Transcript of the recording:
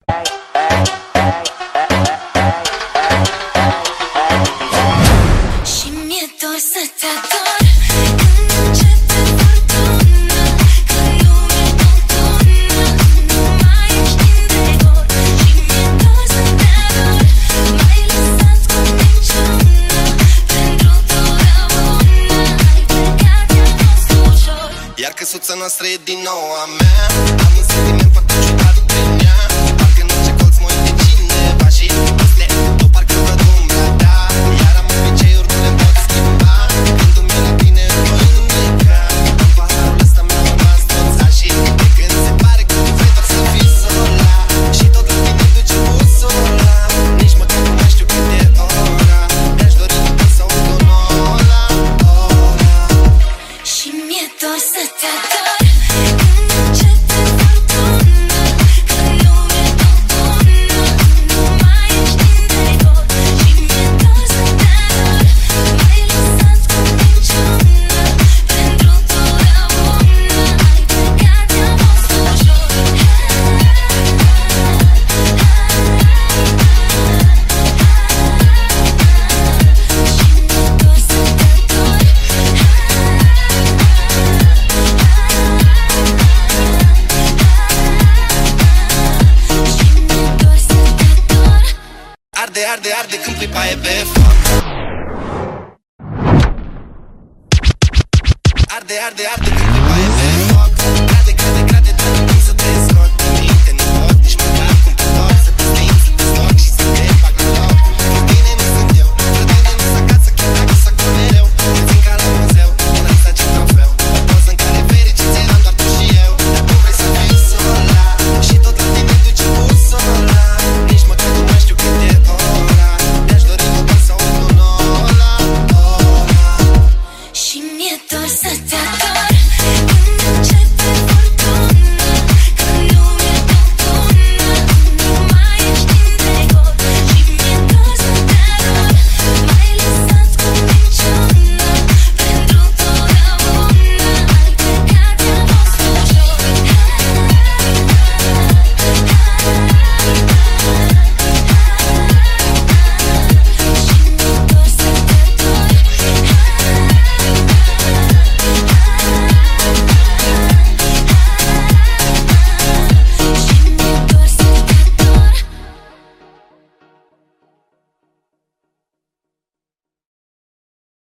Și mi-e dor să te ador când începe furtuna, când lumea contună, nu mai ești în decor. Și mi-e dor să te ador, m-ai lăsat cu minciună, pentru totdeauna ai plecat, i-a fost ușor. Iar căsuța noastră e din nou a mea. Am un sentiment foarte ciudat prin ea. Parcă în orice colț mă uit de cineva și păsle, tu parcă văd umbra ta. Iar am obiceiuri, nu le pot schimba. Gândul meu la tine îmi voi înneca. În paharul ăsta mi-a rămas toți așa. De când se pare că tu vrei doar să fii sola, și tot la tine duce busola. Nici măcar nu mai știu cât e ora. Mi-aș dori să aud un ora, ora. Și mi-e dor să te ador când începe furtuna, când lumea contună, nu mai ești în decor. Și mi-e dor să te ador, m-ai lăsat cu minciună, pentru totdeauna ai plecat, i-a fost ușor. Și mi-e dor să te ador. Arde, arde, arde când pui paie pe foc. Arde, arde, arde când pui paie pe foc.